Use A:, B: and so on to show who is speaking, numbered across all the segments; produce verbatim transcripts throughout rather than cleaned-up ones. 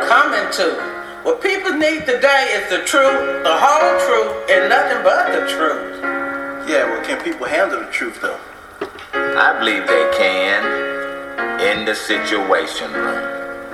A: coming to. What people need today is the truth, the whole truth, and nothing but the truth.
B: Yeah, well, can people handle the truth, though?
C: I believe they can in the Situation Room.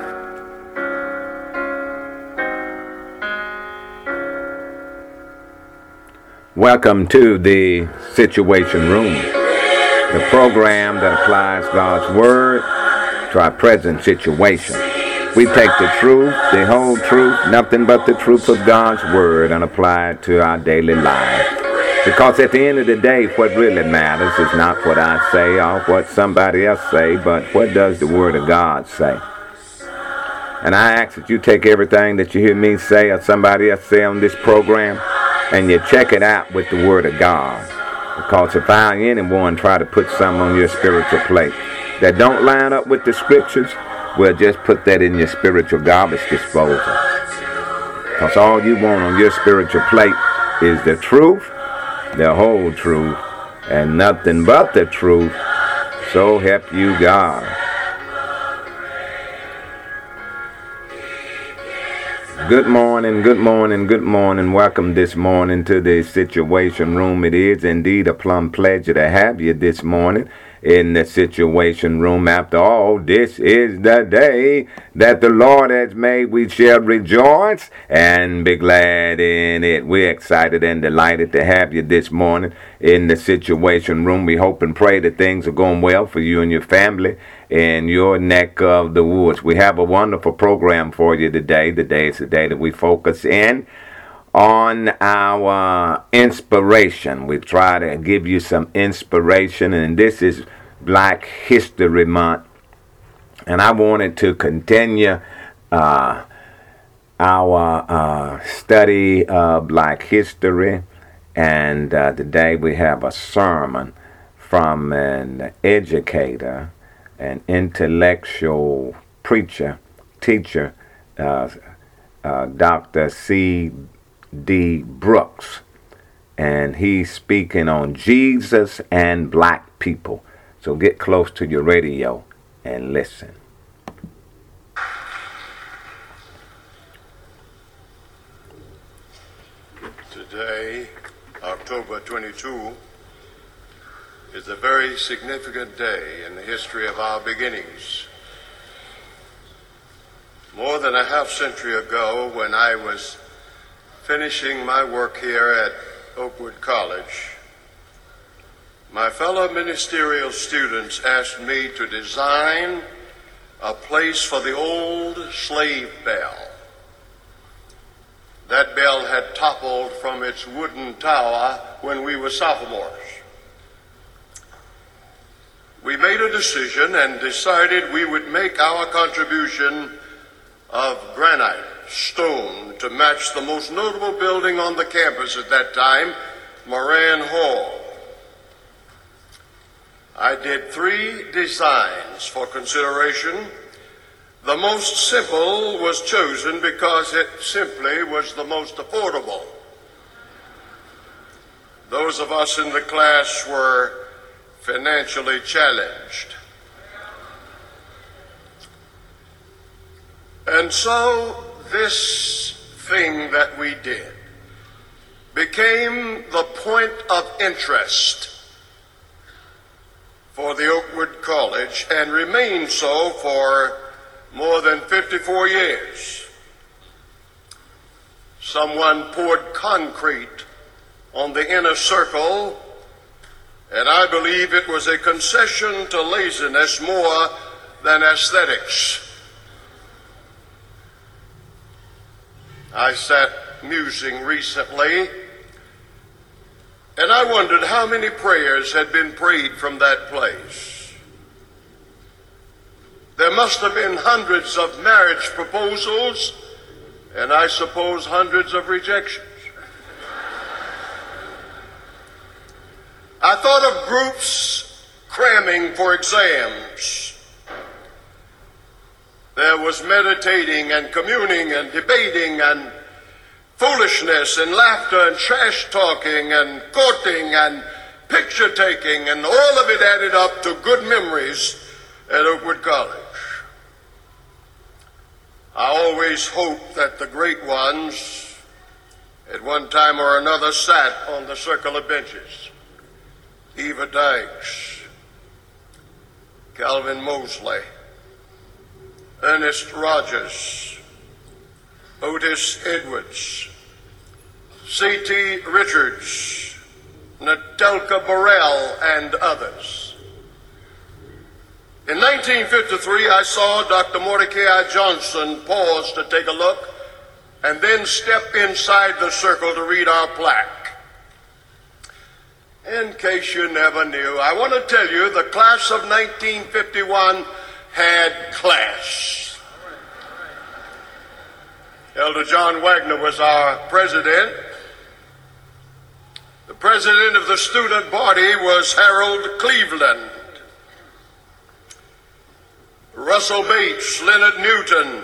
D: Welcome to the Situation Room, the program that applies God's Word to our present situation. We take the truth, the whole truth, nothing but the truth of God's Word, and apply it to our daily life. Because at the end of the day, what really matters is not what I say or what somebody else say, but what does the Word of God say. And I ask that you take everything that you hear me say or somebody else say on this program, and you check it out with the Word of God. Because if I or anyone try to put something on your spiritual plate that don't line up with the Scriptures, we'll just put that in your spiritual garbage disposal. Because all you want on your spiritual plate is the truth, the whole truth, and nothing but the truth. So help you God. Good morning, good morning, good morning. Welcome this morning to the Situation Room. It is indeed a plum pleasure to have you this morning in the Situation Room. After all, this is the day that the Lord has made. We shall rejoice and be glad in it. We're excited and delighted to have you this morning in the Situation Room. We hope and pray that things are going well for you and your family in your neck of the woods. We have a wonderful program for you today. Today is the day that we focus in on our inspiration. We try to give you some inspiration, and this is Black History Month, and I wanted to continue uh, our uh, study of Black history, and uh, today we have a sermon from an educator, an intellectual preacher, teacher, uh, uh, Doctor C D Brooks, and he's speaking on Jesus and black people. So get close to your radio and listen.
E: Today, October twenty-second, is a very significant day in the history of our beginnings. More than a half century ago, when I was finishing my work here at Oakwood College, my fellow ministerial students asked me to design a place for the old slave bell. That bell had toppled from its wooden tower when we were sophomores. We made a decision and decided we would make our contribution of granite, stone, to match the most notable building on the campus at that time, Moran Hall. I did three designs for consideration. The most simple was chosen because it simply was the most affordable. Those of us in the class were financially challenged. And so this thing that we did became the point of interest for the Oakwood College and remained so for more than fifty-four years. Someone poured concrete on the inner circle, and I believe it was a concession to laziness more than aesthetics. I sat musing recently, and I wondered how many prayers had been prayed from that place. There must have been hundreds of marriage proposals, and I suppose hundreds of rejections. I thought of groups cramming for exams. There was meditating and communing and debating and foolishness and laughter and trash talking and courting and picture taking, and all of it added up to good memories at Oakwood College. I always always hoped that the great ones at one time or another sat on the circular benches. Eva Dykes, Calvin Mosley, Ernest Rogers, Otis Edwards, C T Richards, Natalka Burrell, and others. In nineteen fifty-three, I saw Doctor Mordecai Johnson pause to take a look and then step inside the circle to read our plaque. In case you never knew, I want to tell you the class of nineteen fifty-one had class. Elder John Wagner was our president. The president of the student body was Harold Cleveland. Russell Bates, Leonard Newton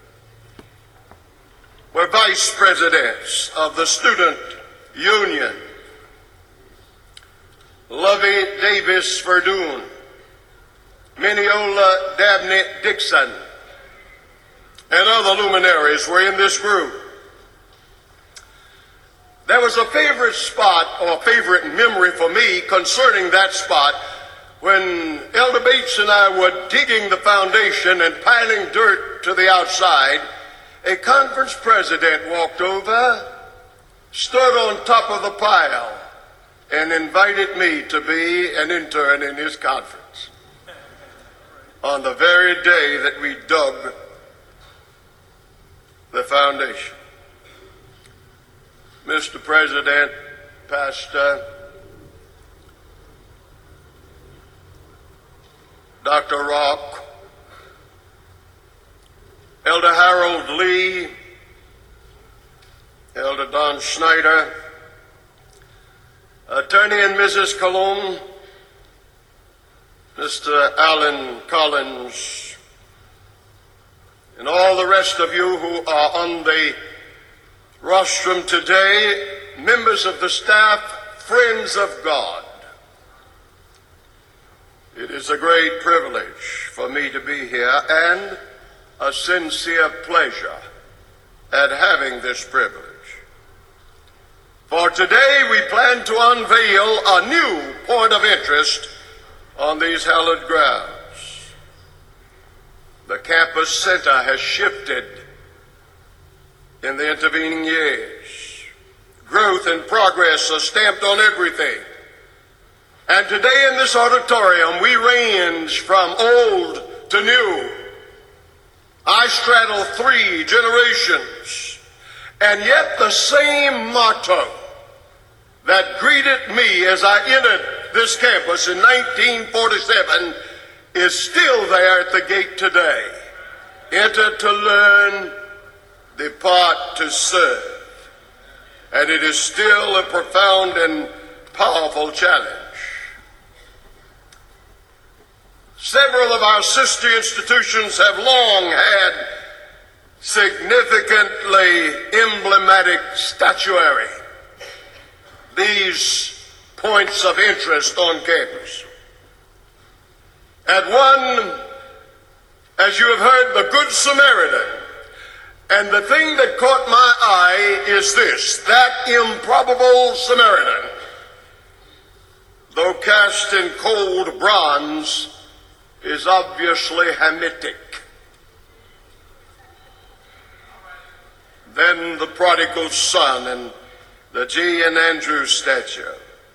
E: were vice presidents of the student union. Lovey Davis Verdun, Mineola Dabney Dixon, and other luminaries were in this group. There was a favorite spot or favorite memory for me concerning that spot when Elder Bates and I were digging the foundation and piling dirt to the outside. A conference president walked over, stood on top of the pile, and invited me to be an intern in his conference on the very day that we dug the foundation. Mister President, Pastor, Doctor Rock, Elder Harold Lee, Elder Don Schneider, Attorney and Missus Cologne, Mister Alan Collins, and all the rest of you who are on the rostrum today, members of the staff, friends of God. It is a great privilege for me to be here and a sincere pleasure at having this privilege. For today we plan to unveil a new point of interest on these hallowed grounds. The campus center has shifted in the intervening years. Growth and progress are stamped on everything. And today in this auditorium, we range from old to new. I straddle three generations, and yet the same motto that greeted me as I entered this campus in nineteen forty-seven is still there at the gate today. Enter to learn, depart to serve. And it is still a profound and powerful challenge. Several of our sister institutions have long had significantly emblematic statuary, these points of interest on campus. At one, as you have heard, the Good Samaritan. And the thing that caught my eye is this: that improbable Samaritan, though cast in cold bronze, is obviously Hamitic. Then the prodigal son and the G. and Andrew statue.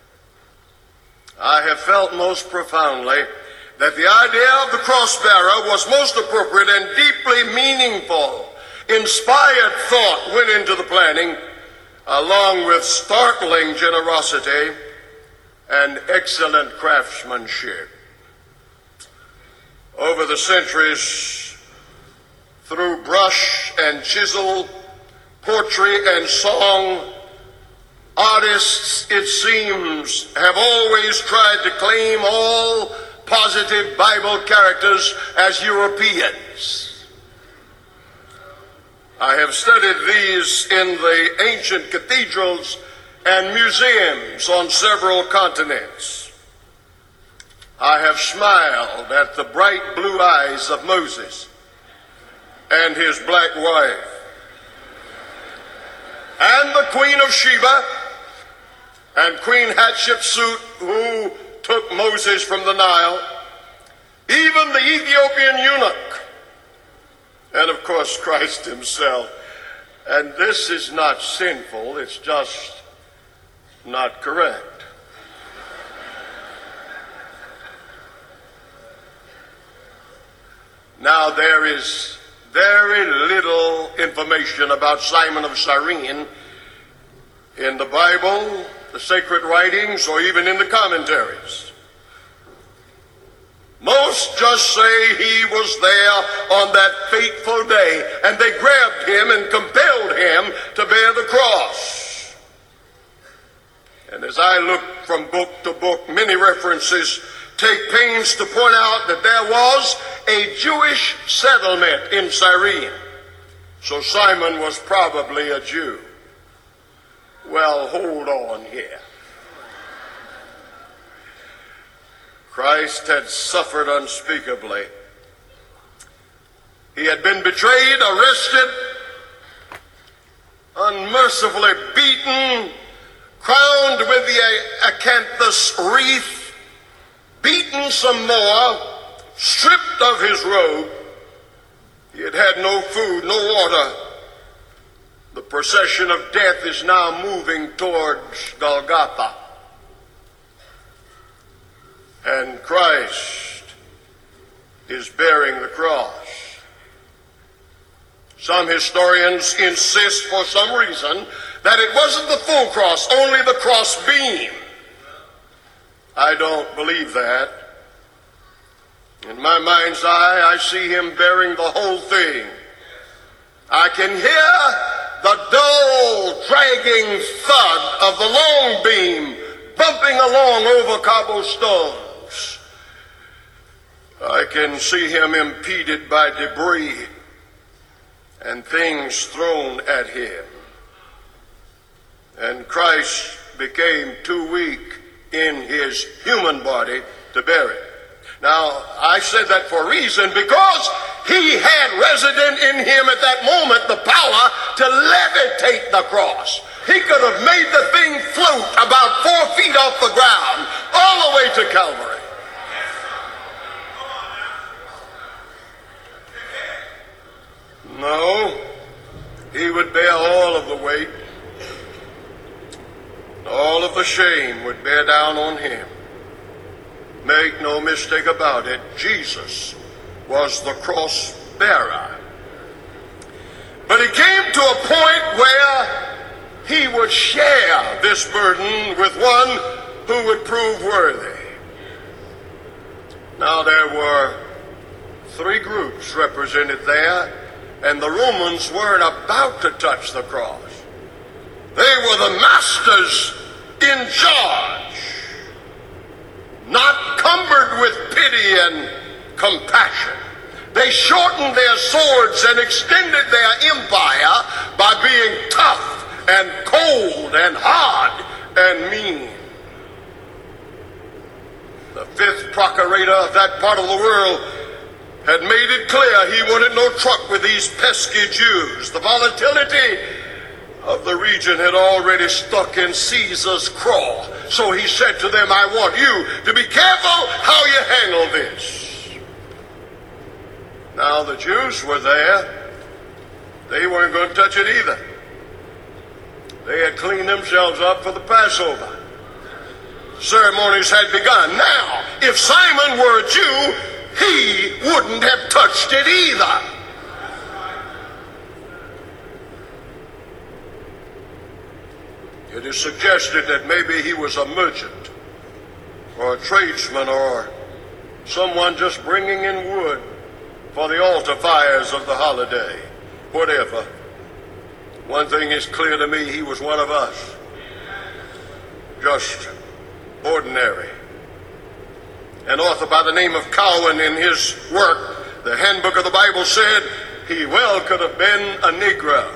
E: I have felt most profoundly that the idea of the cross-bearer was most appropriate and deeply meaningful. Inspired thought went into the planning, along with startling generosity and excellent craftsmanship. Over the centuries, through brush and chisel, poetry and song, artists, it seems, have always tried to claim all positive Bible characters as Europeans. I have studied these in the ancient cathedrals and museums on several continents. I have smiled at the bright blue eyes of Moses and his black wife, and the Queen of Sheba, and Queen Hatshepsut, who took Moses from the Nile, even the Ethiopian eunuch, and of course Christ himself. And this is not sinful, it's just not correct. Now, there is very little information about Simon of Cyrene in the Bible, the sacred writings, or even in the commentaries. Most just say he was there on that fateful day, and they grabbed him and compelled him to bear the cross. And as I look from book to book, many references take pains to point out that there was a Jewish settlement in Cyrene. So Simon was probably a Jew. Well, hold on here. Christ had suffered unspeakably. He had been betrayed, arrested, unmercifully beaten, crowned with the acanthus wreath, beaten some more, stripped of his robe. He had had no food, no water. The procession of death is now moving towards Golgotha. And Christ is bearing the cross. Some historians insist for some reason that it wasn't the full cross, only the cross beam. I don't believe that. In my mind's eye, I see him bearing the whole thing. I can hear the dull, dragging thud of the long beam bumping along over cobblestones. I can see him impeded by debris and things thrown at him. And Christ became too weak in his human body to bear it. Now, I said that for a reason, because he had resident in him at that moment the power to levitate the cross. He could have made the thing float about four feet off the ground, all the way to Calvary. No, he would bear all of the weight. All of the shame would bear down on him. Make no mistake about it, Jesus was the cross bearer. But it came to a point where he would share this burden with one who would prove worthy. Now, there were three groups represented there, and the Romans weren't about to touch the cross. They were the masters in charge, not cumbered with pity and compassion. They shortened their swords and extended their empire by being tough and cold and hard and mean. The fifth procurator of that part of the world had made it clear he wanted no truck with these pesky Jews. The volatility of the region had already stuck in Caesar's craw. So he said to them, I want you to be careful how you handle this. Now the Jews were there. They weren't going to touch it either. They had cleaned themselves up for the Passover. Ceremonies had begun. Now, if Simon were a Jew, he wouldn't have touched it either. It is suggested that maybe he was a merchant or a tradesman or someone just bringing in wood for the altar fires of the holiday. Whatever. One thing is clear to me, he was one of us. Just ordinary. An author by the name of Cowan, in his work, The Handbook of the Bible, said he well could have been a Negro.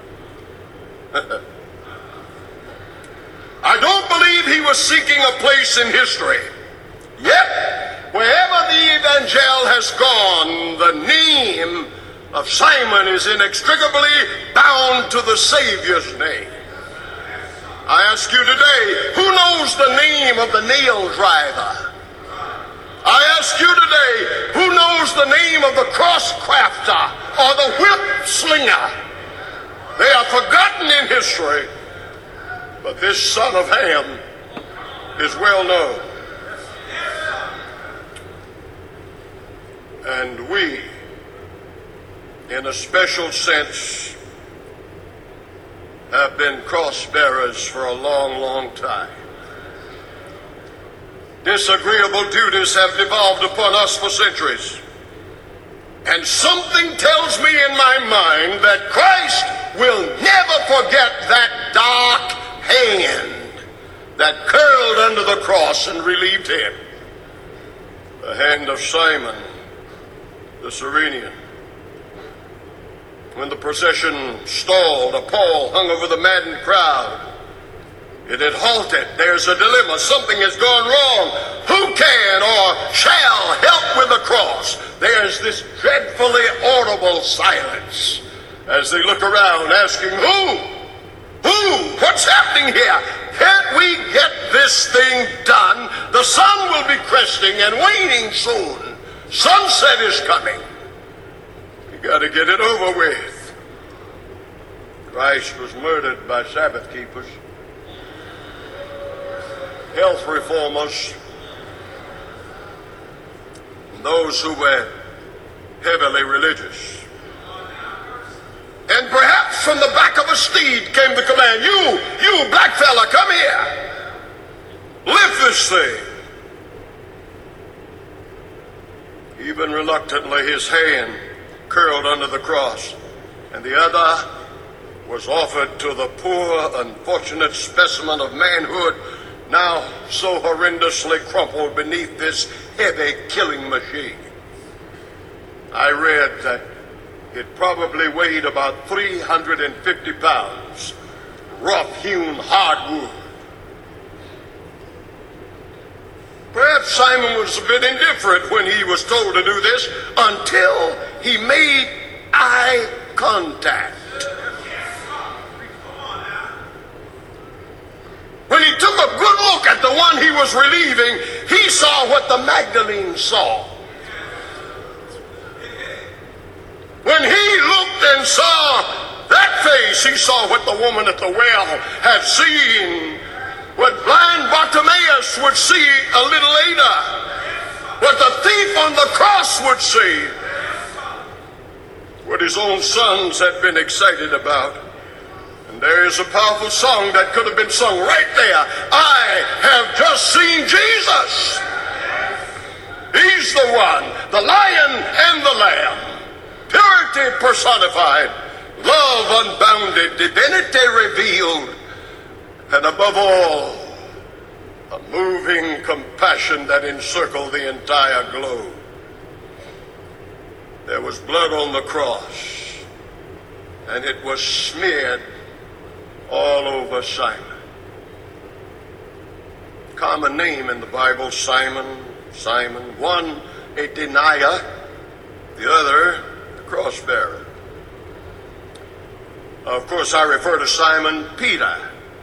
E: I don't believe he was seeking a place in history. Yet, wherever the evangel has gone, the name of Simon is inextricably bound to the Savior's name. I ask you today, who knows the name of the nail driver? I ask you today, who knows the name of the cross crafter or the whip slinger? They are forgotten in history, but this son of Ham is well known. And we, in a special sense, have been cross bearers for a long, long time. Disagreeable duties have devolved upon us for centuries. And something tells me in my mind that Christ will never forget that dark hand that curled under the cross and relieved him. The hand of Simon the Cyrenian. When the procession stalled, a pall hung over the maddened crowd. It had halted. There's a dilemma. Something has gone wrong. Who can or shall help with the cross? There's this dreadfully audible silence as they look around asking, who? Who? What's happening here? Can't we get this thing done? The sun will be cresting and waning soon. Sunset is coming. We got to get it over with. Christ was murdered by Sabbath keepers, health reformers, and those who were heavily religious. And perhaps from the back of a steed came the command, you, you black fella, come here. Lift this thing. Even reluctantly, his hand curled under the cross, and the other was offered to the poor, unfortunate specimen of manhood, now so horrendously crumpled beneath this heavy killing machine. I read that it probably weighed about three hundred fifty pounds, rough-hewn hardwood. Perhaps Simon was a bit indifferent when he was told to do this until he made eye contact. When he took a good look at the one he was relieving, he saw what the Magdalene saw. When he looked and saw that face, he saw what the woman at the well had seen, what blind Bartimaeus would see a little later, what the thief on the cross would see, what his own sons had been excited about. And there is a powerful song that could have been sung right there. I have just seen Jesus. He's the one, the lion and the lamb, purity personified, love unbounded, divinity revealed, and above all, a moving compassion that encircled the entire globe. There was blood on the cross, and it was smeared all over Simon. Common name in the Bible, Simon, Simon. One, a denier, the other, a cross-bearer. Of course, I refer to Simon Peter,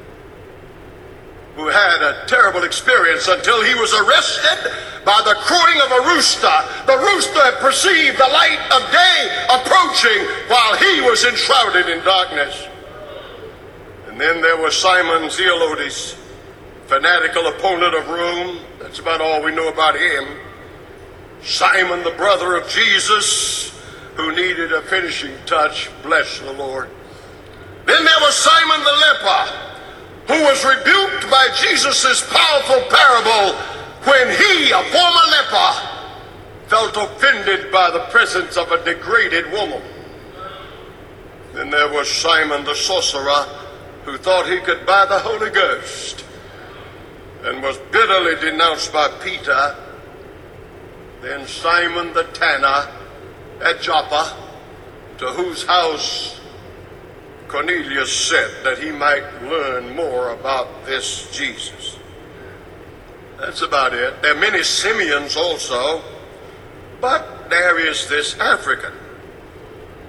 E: who had a terrible experience until he was arrested by the crowing of a rooster. The rooster had perceived the light of day approaching while he was enshrouded in darkness. And then there was Simon Zelotes, fanatical opponent of Rome. That's about all we know about him. Simon, the brother of Jesus, who needed a finishing touch. Bless the Lord. Then there was Simon the leper, who was rebuked by Jesus' powerful parable when he, a former leper, felt offended by the presence of a degraded woman. Then there was Simon the sorcerer, who thought he could buy the Holy Ghost and was bitterly denounced by Peter. Then Simon the tanner at Joppa, to whose house Cornelius said that he might learn more about this Jesus. That's about it. There are many Simeons also, but there is this African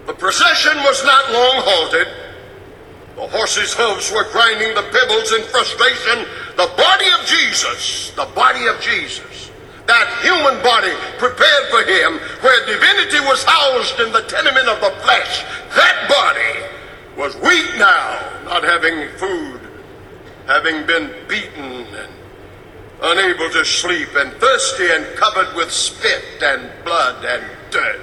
E: The procession was not long halted. The horses' hooves were grinding the pebbles in frustration. The body of Jesus, the body of Jesus, that human body prepared for him, where divinity was housed in the tenement of the flesh, that body was weak now, not having food, having been beaten and unable to sleep, and thirsty and covered with spit and blood and dirt.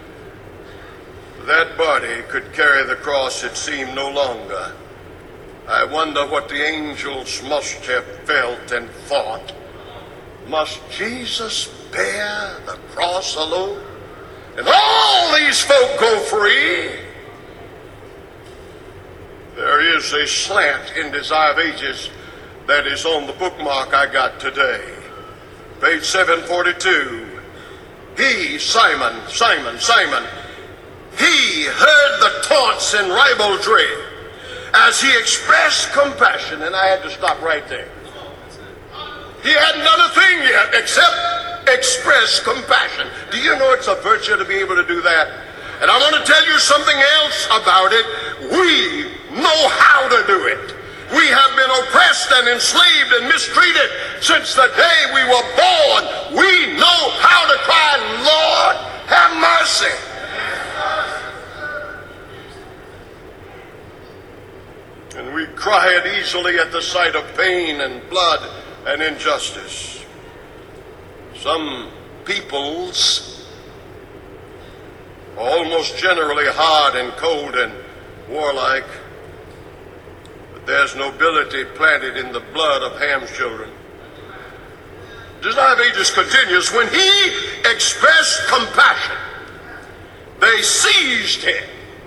E: That body could carry the cross, it seemed, no longer. I wonder what the angels must have felt and thought. Must Jesus bear the cross alone? And all these folk go free? There is a slant in Desire of Ages that is on the bookmark I got today. Page seven forty-two. He, Simon, Simon, Simon, he heard the taunts and ribaldry as he expressed compassion, and I had to stop right there. He hadn't done a thing yet except express compassion. Do you know it's a virtue to be able to do that? And I want to tell you something else about it. We know how to do it. We have been oppressed and enslaved and mistreated since the day we were born. We know how to cry, Lord, have mercy. And we cry it easily at the sight of pain and blood and injustice. Some peoples are almost generally hard and cold and warlike, but there's nobility planted in the blood of Ham's children. Desire of Ages continues, when he expressed compassion, they seized him,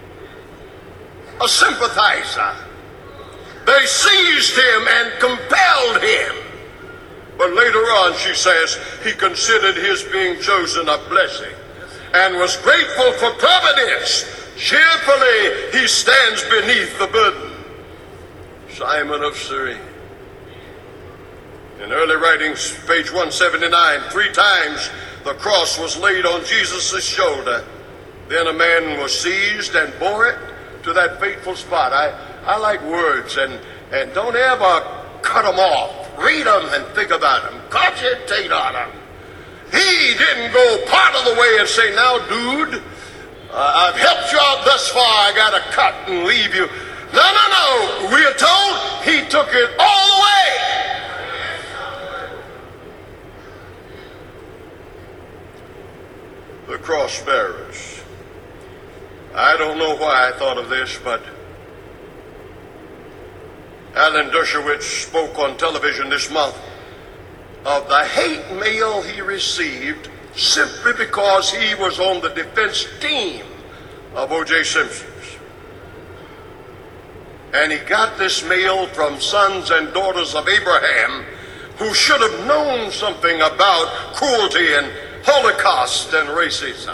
E: a sympathizer. They seized him and compelled him. But later on, she says, he considered his being chosen a blessing and was grateful for providence. Cheerfully, he stands beneath the burden. Simon of Cyrene. In early writings, page one seventy-nine, three times the cross was laid on Jesus' shoulder. Then a man was seized and bore it to that fateful spot. I, I like words, and, and don't ever cut them off. Read them and think about them. Cogitate on them. He didn't go part of the way and say, now, dude, uh, I've helped you out thus far. I got to cut and leave you. No, no, no. We are told he took it all the way. The cross bearers. I don't know why I thought of this, but Alan Dershowitz spoke on television this month of the hate mail he received simply because he was on the defense team of O J Simpson's. And he got this mail from sons and daughters of Abraham who should have known something about cruelty and Holocaust and racism.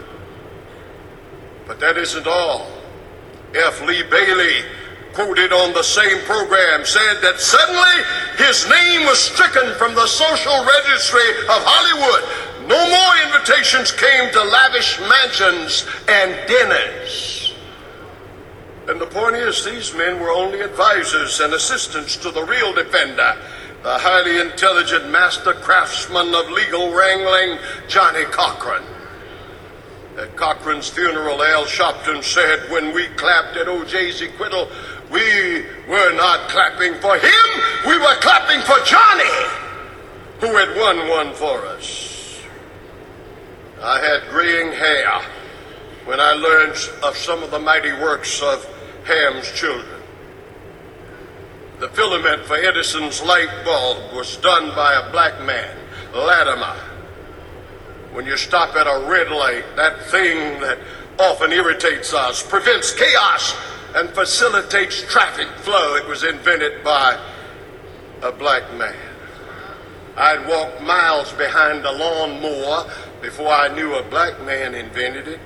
E: But that isn't all. F. Lee Bailey, quoted on the same program, said that suddenly his name was stricken from the social registry of Hollywood. No more invitations came to lavish mansions and dinners. And the point is, these men were only advisors and assistants to the real defender, the highly intelligent master craftsman of legal wrangling, Johnnie Cochran. At Cochran's funeral, Al Sharpton said, when we clapped at O J's acquittal, we were not clapping for him, we were clapping for Johnny, who had won one for us. I had graying hair when I learned of some of the mighty works of Ham's children. The filament for Edison's light bulb was done by a black man, Latimer. When you stop at a red light, that thing that often irritates us, prevents chaos, and facilitates traffic flow, it was invented by a black man. I'd walk miles behind a lawnmower before I knew a black man invented it.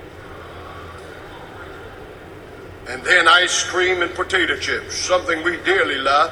E: And then ice cream and potato chips, something we dearly love,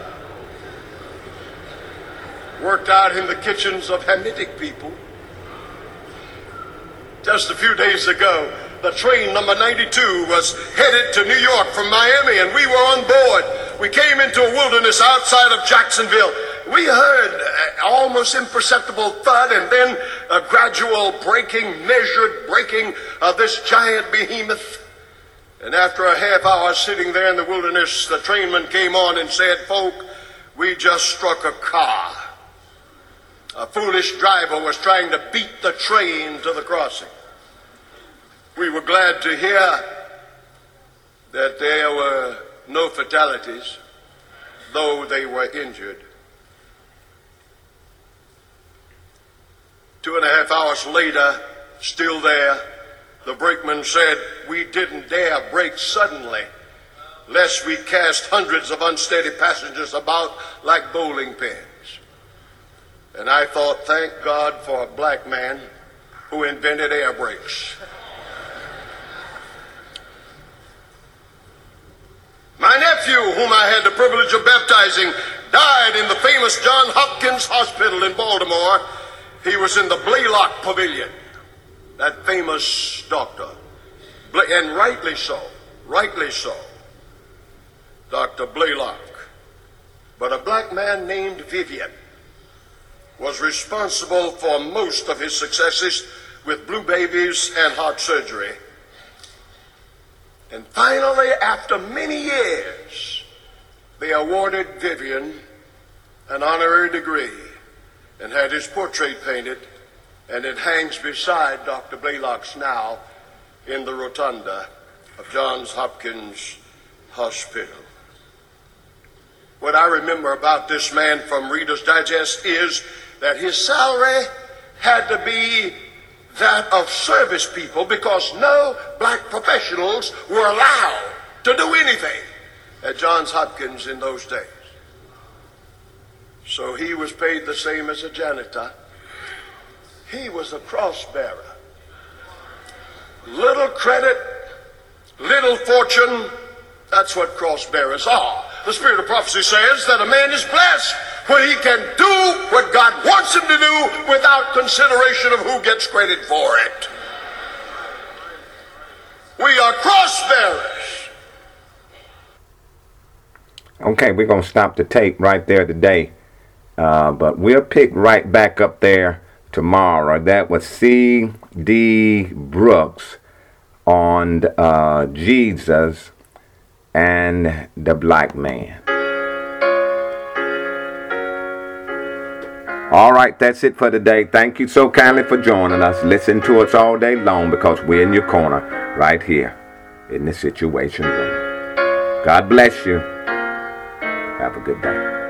E: worked out in the kitchens of Hamitic people. Just a few days ago, the train number ninety-two was headed to New York from Miami, and we were on board. We came into a wilderness outside of Jacksonville. We heard uh, almost imperceptible thud and then a gradual breaking, measured breaking of this giant behemoth. And after a half hour sitting there in the wilderness, the trainman came on and said, "Folk, we just struck a car. A foolish driver was trying to beat the train to the crossing." We were glad to hear that there were no fatalities, though they were injured. Two and a half hours later, still there, the brakeman said, "We didn't dare brake suddenly, lest we cast hundreds of unsteady passengers about like bowling pins." And I thought, thank God for a black man who invented air brakes. My nephew, whom I had the privilege of baptizing, died in the famous Johns Hopkins Hospital in Baltimore. He was in the Blaylock Pavilion, that famous doctor, and rightly so, rightly so, Doctor Blaylock. But a black man named Vivian was responsible for most of his successes with blue babies and heart surgery. And finally, after many years, they awarded Vivian an honorary degree and had his portrait painted, and it hangs beside Doctor Blaylock's now in the rotunda of Johns Hopkins Hospital. What I remember about this man from Reader's Digest is that his salary had to be that of service people because no black professionals were allowed to do anything at Johns Hopkins in those days. So he was paid the same as a janitor. He was a cross bearer. Little credit, little fortune, that's what cross bearers are. The spirit of prophecy says that a man is blessed when he can do what God wants him to do without consideration of who gets credit for it. We are cross bearers.
D: Okay, we're going to stop the tape right there today. Uh, but we'll pick right back up there tomorrow. That was C D Brooks on uh, Jesus and the black man. All right, that's it for today. Thank you so kindly for joining us. Listen to us all day long because we're in your corner right here in the Situation Room. God bless you. Have a good day.